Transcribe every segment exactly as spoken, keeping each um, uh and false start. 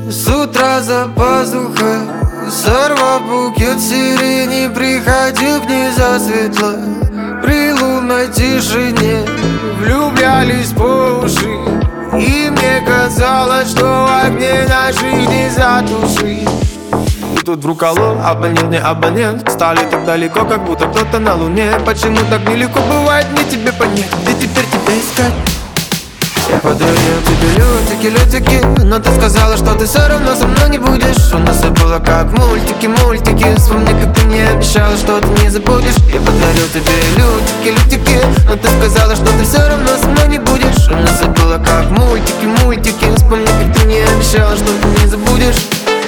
С утра за пазухой, сорвав букет сирени, приходил к ней засветло. При лунной тишине влюблялись по уши, и мне казалось, что огни наши не затушить. И тут вдруг алло, абонент не абонент, стали так далеко, как будто кто-то на луне. Почему так нелегко бывает мне тебе понять, где теперь тебя искать? Я подарил тебе лютики, лютики, но ты сказала, что ты все равно со мной не будешь. У нас все было как мультики, мультики. Вспомни, как ты мне обещала, что ты не забудешь. Я подарил тебе лютики, лютики, но ты сказала, что ты все равно со мной не будешь. У нас все было как мультики, мультики. Вспомни, как ты мне обещала, что ты не забудешь.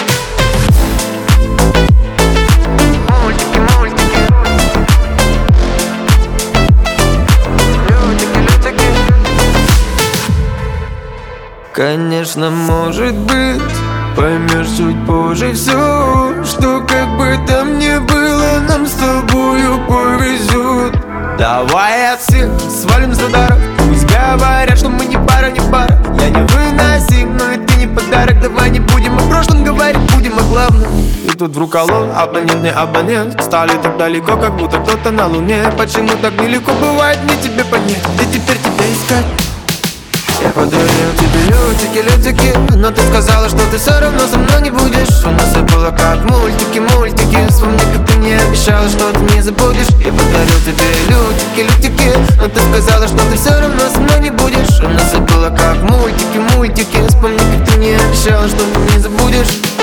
Конечно, может быть, поймешь чуть позже все, что как бы там ни было, нам с тобою повезет. Давай от всех свалим с радаров, пусть говорят, что мы не пара, не пара. Я не выносим, но и ты не подарок. Давай не будем о прошлом говорить, будем о главном. И тут вдруг алло, абонент не абонент, стали так далеко, как будто кто-то на луне. Почему так нелегко бывает мне тебе понять, где теперь тебя искать? Я подарил тебе лютики, лютики, но ты сказала, что ты все равно со мной не будешь. У нас все было как мультики, мультики. Вспомни, как ты мне обещала, что ты не забудешь. Я подарил тебе лютики, лютики, но ты сказала, что ты все равно со мной не будешь. У нас все было как мультики, мультики. Вспомни, как ты мне обещала, что ты не забудешь.